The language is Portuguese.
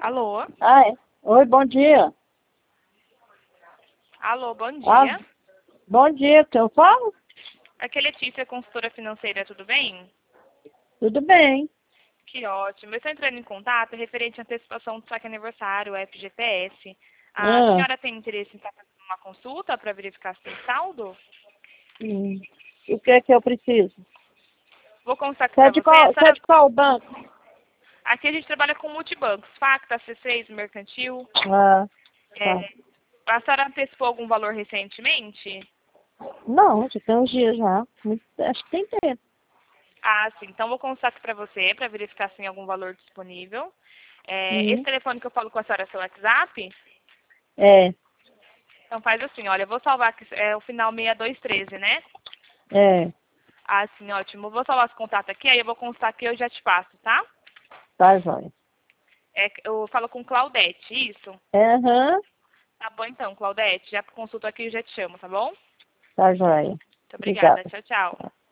Alô? Ai, oi, bom dia. Alô, bom Ah, dia. bom dia, que eu falo? Aqui é Letícia, consultora financeira, tudo bem? Tudo bem. Que ótimo. Eu estou entrando em contato referente à antecipação do saque aniversário, o FGTS. A Ah, senhora tem interesse em estar fazendo uma consulta para verificar se tem saldo? hum, o que é que eu preciso? Vou consultar aqui para você. A Você é senhora... de qual banco? Aqui a gente trabalha com multibancos, Facta, C6, Mercantil. Ah, tá. É... A senhora antecipou algum valor recentemente? Não, já tem uns dias já. Acho que tem tempo. Ah, sim. Então vou consultar aqui para você, para verificar se tem algum valor disponível. Esse Hum, telefone que eu falo com a senhora é seu WhatsApp? é, Então faz assim, olha, eu vou salvar aqui, o final 6213, né? é, Ah, sim, ótimo. Eu vou salvar esse contato aqui, aí eu vou constar aqui e eu já te passo, tá? tá jóia. Eu falo com Claudete, isso? Aham, Tá bom então, Claudete. Já consulto aqui e já te chamo, tá bom? tá jóia. Muito obrigada. Obrigada. Tchau, tchau.